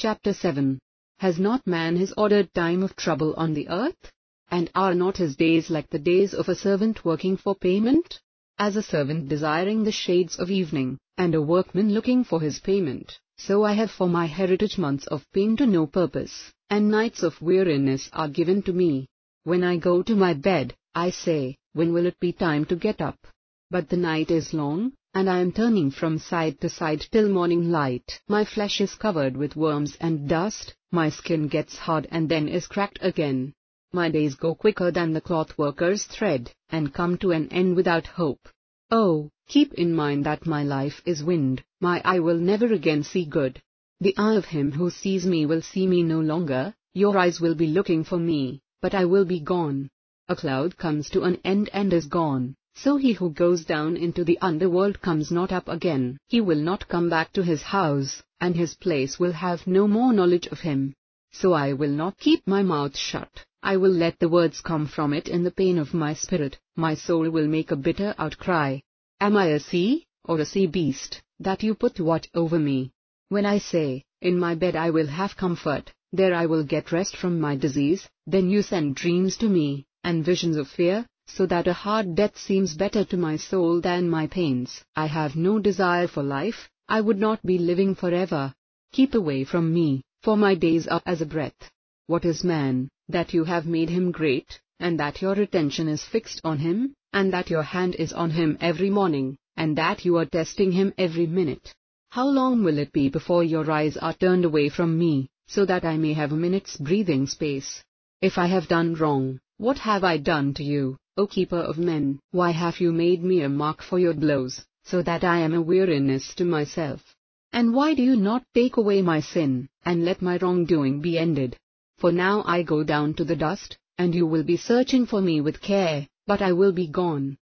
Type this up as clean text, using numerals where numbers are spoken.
Chapter 7. Has not man his ordered time of trouble on the earth? And are not his days like the days of a servant working for payment? As a servant desiring the shades of evening, and a workman looking for his payment, so I have for my heritage months of pain to no purpose, and nights of weariness are given to me. When I go to my bed, I say, when will it be time to get up? But the night is long, and I am turning from side to side till morning light. My flesh is covered with worms and dust, my skin gets hard and then is cracked again. My days go quicker than the cloth worker's thread, and come to an end without hope. Oh, keep in mind that my life is wind, my eye will never again see good. The eye of him who sees me will see me no longer, your eyes will be looking for me, but I will be gone. A cloud comes to an end and is gone. So he who goes down into the underworld comes not up again. He will not come back to his house, and his place will have no more knowledge of him. So I will not keep my mouth shut, I will let the words come from it in the pain of my spirit. My soul will make a bitter outcry. Am I a sea, or a sea beast, that you put watch over me? When I say, in my bed I will have comfort, there I will get rest from my disease, then you send dreams to me, and visions of fear, so that a hard death seems better to my soul than my pains. I have no desire for life, I would not be living forever. Keep away from me, for my days are as a breath. What is man, that you have made him great, and that your attention is fixed on him, and that your hand is on him every morning, and that you are testing him every minute? How long will it be before your eyes are turned away from me, so that I may have a minute's breathing space? If I have done wrong, what have I done to you, O keeper of men? Why have you made me a mark for your blows, so that I am a weariness to myself? And why do you not take away my sin, and let my wrongdoing be ended? For now I go down to the dust, and you will be searching for me with care, but I will be gone.